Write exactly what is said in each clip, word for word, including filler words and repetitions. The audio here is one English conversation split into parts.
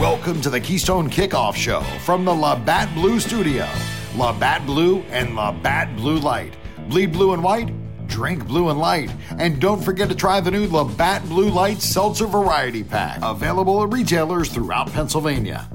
Welcome to the Keystone Kickoff Show from the Labatt Blue Studio. Labatt Blue and Labatt Blue Light. Bleed blue and white, drink blue and light. And don't forget to try the new Labatt Blue Light Seltzer Variety Pack. Available at retailers throughout Pennsylvania.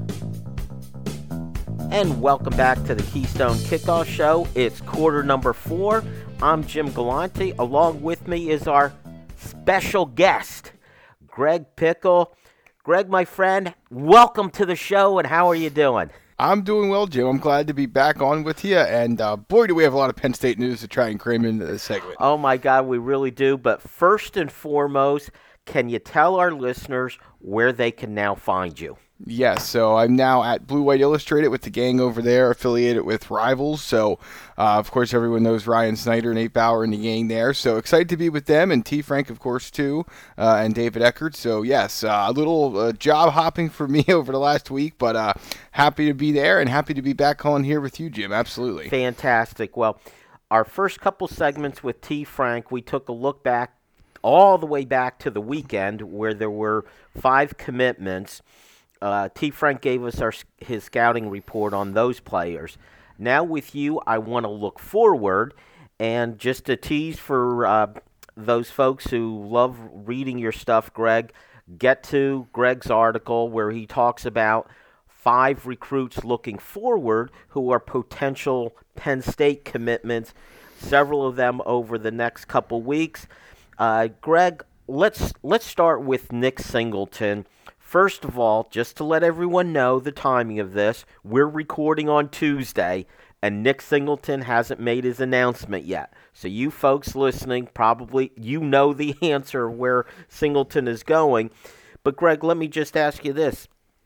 And welcome back to the Keystone Kickoff Show. It's quarter number four. I'm Jim Galante. Along with me is our special guest, Greg Pickle. Greg, my friend, welcome to the show, and how are you doing? I'm doing well, Jim. I'm glad to be back on with you, and uh, boy, do we have a lot of Penn State news to try and cram into this segment. Oh, my God, we really do. But first and foremost, can you tell our listeners where they can now find you? Yes, so I'm now at Blue White Illustrated with the gang over there, affiliated with Rivals. So, uh, of course, everyone knows Ryan Snyder, Nate Bauer, and the gang there. So excited to be with them, and T. Frank, of course, too, uh, and David Eckert. So, yes, uh, a little uh, job hopping for me over the last week, but uh, happy to be there and happy to be back on here with you, Jim. Absolutely. Fantastic. Well, our first couple segments with T. Frank, we took a look back all the way back to the weekend where there were five commitments. Uh, T. Frank gave us our his scouting report on those players. Now with you, I want to look forward, and just a tease for uh, those folks who love reading your stuff, Greg, get to Greg's article where he talks about five recruits looking forward who are potential Penn State commitments, several of them over the next couple weeks. Uh, Greg, let's let's start with Nick Singleton. First of all, just to let everyone know the timing of this, we're recording on Tuesday, and Nick Singleton hasn't made his announcement yet. So you folks listening, probably you know the answer where Singleton is going. But Greg, let me just ask you this.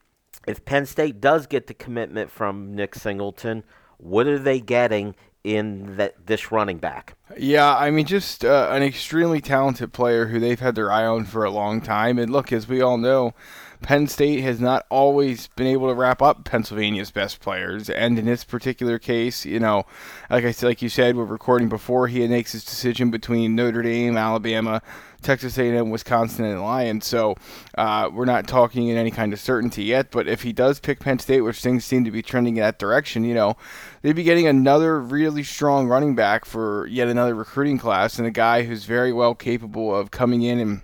If Penn State does get the commitment from Nick Singleton, what are they getting in that this running back? Yeah, I mean, just uh, an extremely talented player who they've had their eye on for a long time. And look, as we all know, Penn State has not always been able to wrap up Pennsylvania's best players, and in this particular case, you know, like I said, like you said, we're recording before he makes his decision between Notre Dame, Alabama, Texas A and M, Wisconsin, and Lions. So uh, we're not talking in any kind of certainty yet. But if he does pick Penn State, which things seem to be trending in that direction, you know, they'd be getting another really strong running back for yet another recruiting class, and a guy who's very well capable of coming in and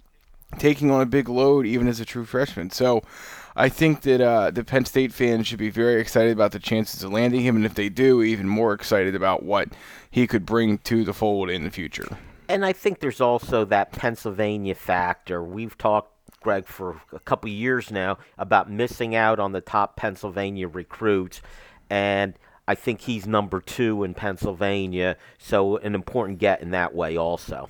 taking on a big load even as a true freshman. So I think that uh, the Penn State fans should be very excited about the chances of landing him, and if they do, even more excited about what he could bring to the fold in the future. And I think there's also that Pennsylvania factor. We've talked, Greg, for a couple of years now about missing out on the top Pennsylvania recruits, and I think he's number two in Pennsylvania, so an important get in that way also.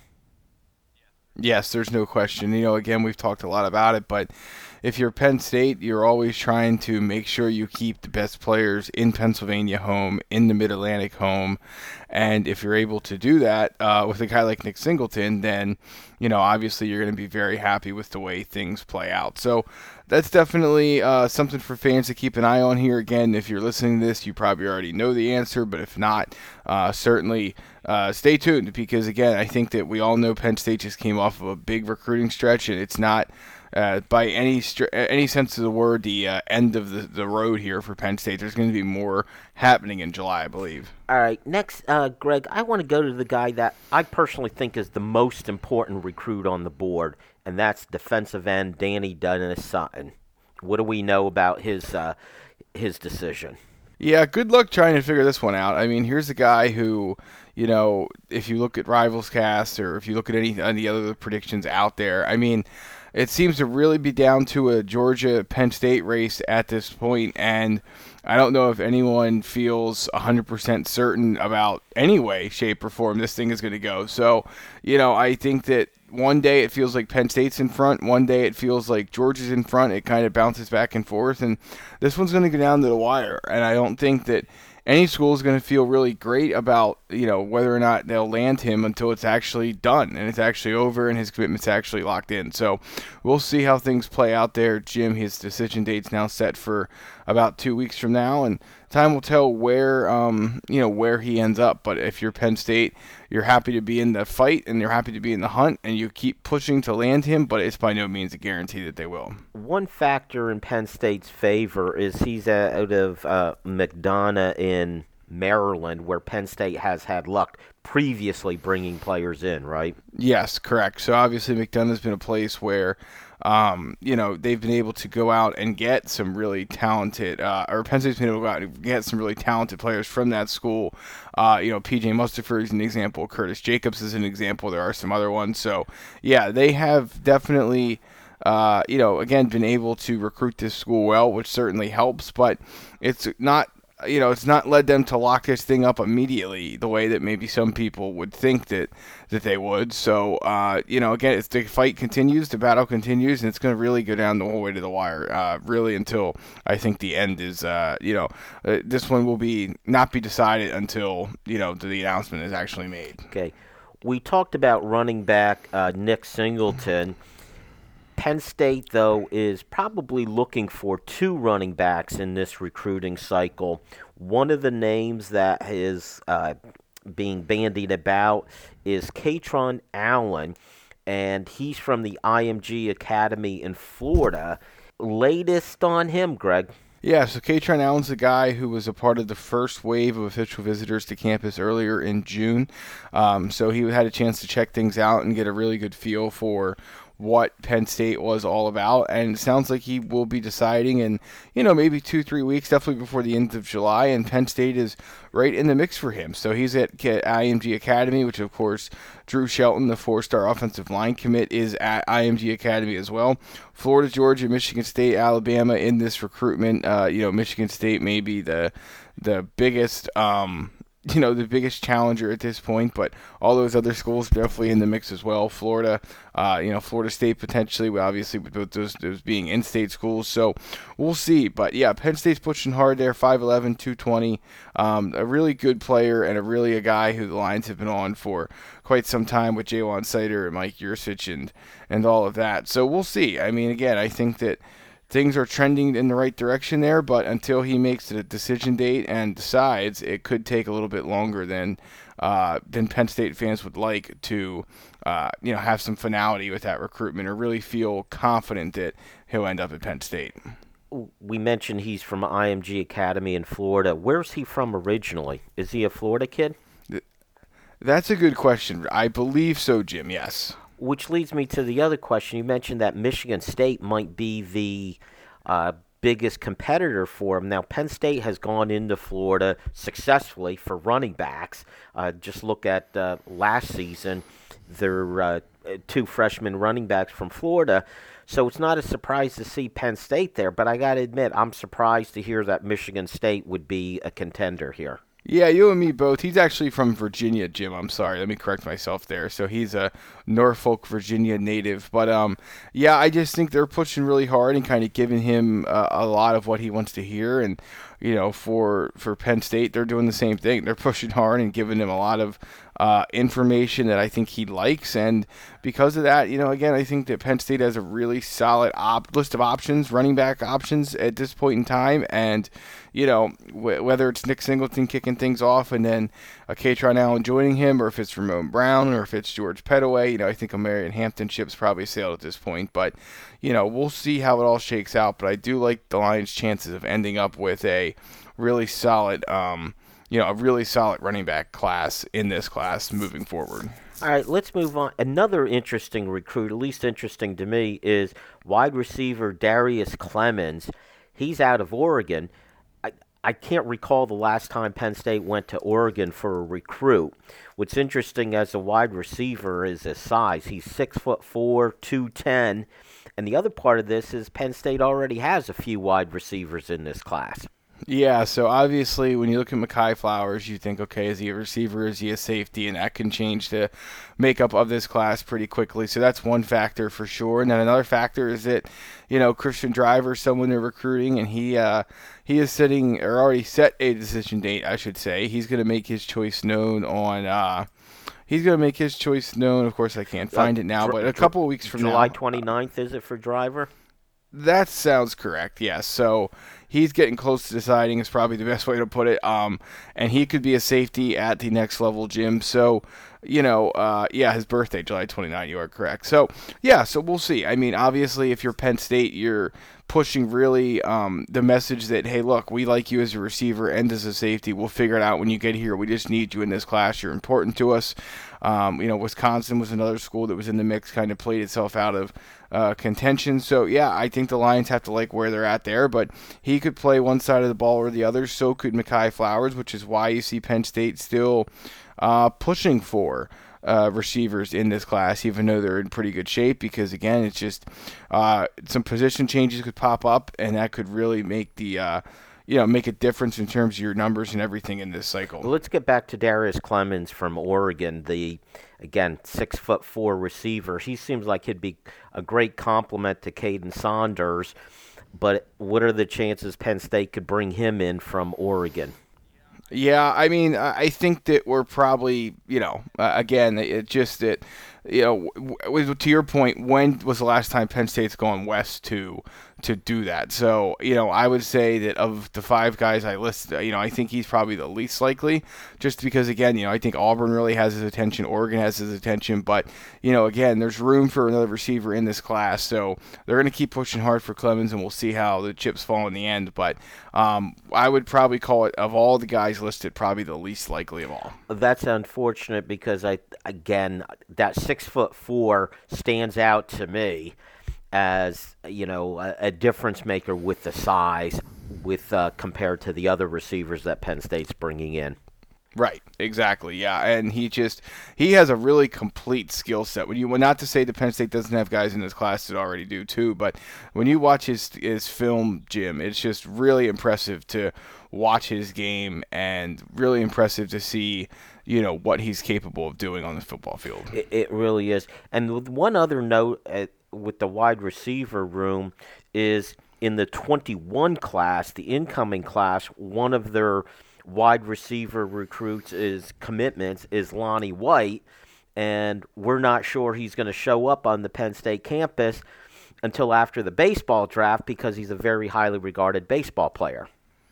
Yes, there's no question. You know, again, we've talked a lot about it, but if you're Penn State, you're always trying to make sure you keep the best players in Pennsylvania home, in the Mid-Atlantic home, and if you're able to do that uh, with a guy like Nick Singleton, then, you know, obviously you're going to be very happy with the way things play out. So that's definitely uh, something for fans to keep an eye on here. Again, if you're listening to this, you probably already know the answer, but if not, uh, certainly uh, stay tuned, because, again, I think that we all know Penn State just came off of a big recruiting stretch, and it's not Uh, by any str- any sense of the word, the uh, end of the, the road here for Penn State. There's going to be more happening in July, I believe. All right, next, uh, Greg, I want to go to the guy that I personally think is the most important recruit on the board, and that's defensive end Danny Dennis-Sutton. What do we know about his uh, his decision? Yeah, good luck trying to figure this one out. I mean, here's a guy who, you know, if you look at Rivals Cast or if you look at any, any other predictions out there, I mean, it seems to really be down to a Georgia-Penn State race at this point, and I don't know if anyone feels one hundred percent certain about any way, shape, or form this thing is going to go. So, you know, I think that one day it feels like Penn State's in front, one day it feels like Georgia's in front. It kind of bounces back and forth, and this one's going to go down to the wire, and I don't think that any school is going to feel really great about, you know, whether or not they'll land him until it's actually done and it's actually over and his commitment's actually locked in. So we'll see how things play out there. Jim, his decision date's now set for about two weeks from now, and time will tell where um, you know where he ends up. But if you're Penn State, you're happy to be in the fight and you're happy to be in the hunt, and you keep pushing to land him. But it's by no means a guarantee that they will. One factor in Penn State's favor is he's out of uh, McDonough in Maryland, where Penn State has had luck previously bringing players in, right? Yes, correct. So obviously McDonough's been a place where, um, you know, they've been able to go out and get some really talented, uh, or Penn State's been able to go out and get some really talented players from that school. Uh, you know, P J Mustipher is an example. Curtis Jacobs is an example. There are some other ones. So, yeah, they have definitely, uh, you know, again, been able to recruit this school well, which certainly helps, but it's not, you know, it's not led them to lock this thing up immediately the way that maybe some people would think that, that they would. So, uh, you know, again, it's, the fight continues, the battle continues, and it's going to really go down the whole way to the wire, uh, really until I think the end is, uh, you know, uh, this one will be not be decided until, you know, the announcement is actually made. Okay. We talked about running back uh, Nick Singleton. Penn State, though, is probably looking for two running backs in this recruiting cycle. One of the names that is uh, being bandied about is Katron Allen, and he's from the I M G Academy in Florida. Latest on him, Greg? Yeah, so Katron Allen's the guy who was a part of the first wave of official visitors to campus earlier in June. Um, so he had a chance to check things out and get a really good feel for what Penn State was all about, and it sounds like he will be deciding in, you know, maybe two, three weeks, definitely before the end of July, and Penn State is right in the mix for him. So he's at I M G Academy, which, of course, Drew Shelton, the four-star offensive line commit, is at I M G Academy as well. Florida, Georgia, Michigan State, Alabama in this recruitment. Uh, you know, Michigan State may be the, the biggest um, – you know, the biggest challenger at this point, but all those other schools definitely in the mix as well. Florida, uh, you know, Florida State potentially, obviously with both those, those being in-state schools. So we'll see. But yeah, Penn State's pushing hard there, five eleven, two twenty. Um, a really good player and a really a guy who the Lions have been on for quite some time with Jaywan Sider and Mike Yursich and, and all of that. So we'll see. I mean, again, I think that things are trending in the right direction there, but until he makes a decision date and decides, it could take a little bit longer than uh, than Penn State fans would like to, uh, you know, have some finality with that recruitment or really feel confident that he'll end up at Penn State. We mentioned he's from I M G Academy in Florida. Where's he from originally? Is he a Florida kid? That's a good question. I believe so, Jim, yes. Which leads me to the other question. You mentioned that Michigan State might be the uh, biggest competitor for him. Now, Penn State has gone into Florida successfully for running backs. Uh, just look at uh, last season, their uh, two freshman running backs from Florida. So it's not a surprise to see Penn State there, but I got to admit, I'm surprised to hear that Michigan State would be a contender here. Yeah, you and me both. He's actually from Virginia, Jim. I'm sorry. Let me correct myself there. So he's a Norfolk, Virginia native. But, um, yeah, I just think they're pushing really hard and kind of giving him uh, a lot of what he wants to hear. And, you know, for, for Penn State, they're doing the same thing. They're pushing hard and giving him a lot of uh, information that I think he likes. And because of that, you know, again, I think that Penn State has a really solid op- list of options, running back options at this point in time. And, you know, w- whether it's Nick Singleton kicking things off and then a Katron Allen joining him, or if it's Ramon Brown, or if it's George Pettaway, you know, I think a Marion Hampton ship's probably sailed at this point. But, you know, we'll see how it all shakes out. But I do like the Lions' chances of ending up with a really solid, um, you know, a really solid running back class in this class moving forward. All right, let's move on. Another interesting recruit, at least interesting to me, is wide receiver Darius Clemens. He's out of Oregon. I, I can't recall the last time Penn State went to Oregon for a recruit. What's interesting as a wide receiver is his size. He's six foot four, two ten, and the other part of this is Penn State already has a few wide receivers in this class. Yeah, so obviously when you look at Mekhi Flowers, you think, okay, is he a receiver, is he a safety, and that can change the makeup of this class pretty quickly. So that's one factor for sure. And then another factor is that, you know, Christian Driver, someone they're recruiting, and he uh, he is sitting, or already set a decision date, I should say. He's going to make his choice known on uh, He's going to make his choice known. Of course, I can't find uh, it now, but a couple of weeks from July now. twenty-ninth, is it for Driver? That sounds correct, yes. So he's getting close to deciding is probably the best way to put it. Um, and he could be a safety at the next level gym. So, you know, uh, yeah, his birthday, July twenty-ninth, you are correct. So, yeah, so we'll see. I mean, obviously, if you're Penn State, you're pushing really um, the message that, hey, look, we like you as a receiver and as a safety. We'll figure it out when you get here. We just need you in this class. You're important to us. Um, you know, Wisconsin was another school that was in the mix, kind of played itself out of uh, contention. So, yeah, I think the Lions have to like where they're at there, but he could play one side of the ball or the other. So could Mekhi Flowers, which is why you see Penn State still uh, pushing for Uh, receivers in this class, even though they're in pretty good shape, because again, it's just uh, some position changes could pop up, and that could really make the uh, you know make a difference in terms of your numbers and everything in this cycle. Well, let's get back to Darius Clemons from Oregon, the again six foot four receiver. He seems like he'd be a great complement to Caden Saunders, but what are the chances Penn State could bring him in from Oregon? Yeah, I mean, I think that we're probably, you know, uh, again, it just that, you know, w- w- to your point, when was the last time Penn State's gone west to to do that? So, you know, I would say that of the five guys I listed, you know, I think he's probably the least likely, just because, again, you know, I think Auburn really has his attention, Oregon has his attention, but, you know, again, there's room for another receiver in this class, so they're going to keep pushing hard for Clemons, and we'll see how the chips fall in the end, but um, I would probably call it, of all the guys listed, probably the least likely of all. That's unfortunate because, I again, that six foot four stands out to me as, you know, a, a difference maker with the size with uh, compared to the other receivers that Penn State's bringing in. Right, exactly, yeah, and he just he has a really complete skill set. When you, well, not to say that Penn State doesn't have guys in this class that already do too, but when you watch his his film, Jim, it's just really impressive to watch his game, and really impressive to see, you know, what he's capable of doing on the football field. It, it really is. And with one other note uh, with the wide receiver room is in the twenty-one class, the incoming class, one of their wide receiver recruits is commitments is Lonnie White, and we're not sure he's going to show up on the Penn State campus until after the baseball draft because he's a very highly regarded baseball player.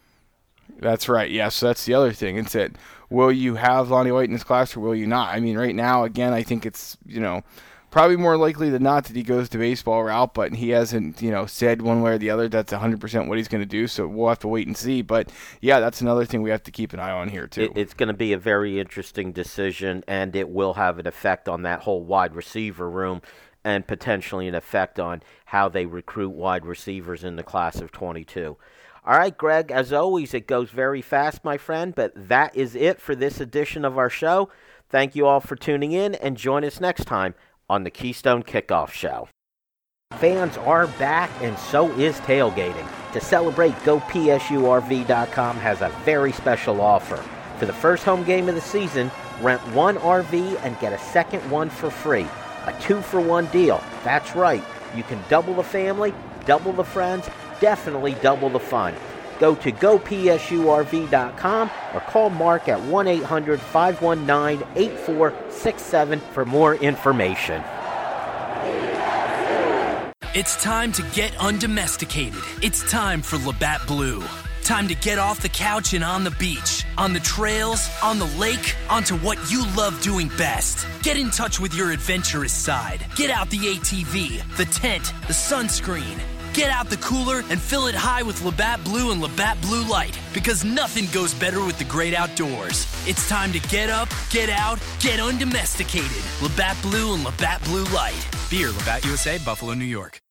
That's right, yes, yeah, so that's the other thing. It's that, will you have Lonnie White in this class or will you not? I mean, right now, again, I think it's, you know, probably more likely than not that he goes the baseball route, but he hasn't, you know, said one way or the other that's one hundred percent what he's going to do, so we'll have to wait and see. But, yeah, that's another thing we have to keep an eye on here, too. It, it's going to be a very interesting decision, and it will have an effect on that whole wide receiver room and potentially an effect on how they recruit wide receivers in the class of twenty-two. All right, Greg, as always, it goes very fast, my friend, but that is it for this edition of our show. Thank you all for tuning in, and join us next time on the Keystone Kickoff Show. Fans are back, and so is tailgating. To celebrate, Go P S U R V dot com has a very special offer. For the first home game of the season, rent one R V and get a second one for free. A two-for-one deal. That's right. You can double the family, double the friends, definitely double the fun. Go to Go P S U R V dot com or call Mark at one eight hundred five one nine eight four six seven for more information. It's time to get undomesticated. It's time for Labatt Blue. Time to get off the couch and on the beach, on the trails, on the lake, onto what you love doing best. Get in touch with your adventurous side. Get out the A T V, the tent, the sunscreen. Get out the cooler and fill it high with Labatt Blue and Labatt Blue Light, because nothing goes better with the great outdoors. It's time to get up, get out, get undomesticated. Labatt Blue and Labatt Blue Light. Beer, Labatt U S A, Buffalo, New York.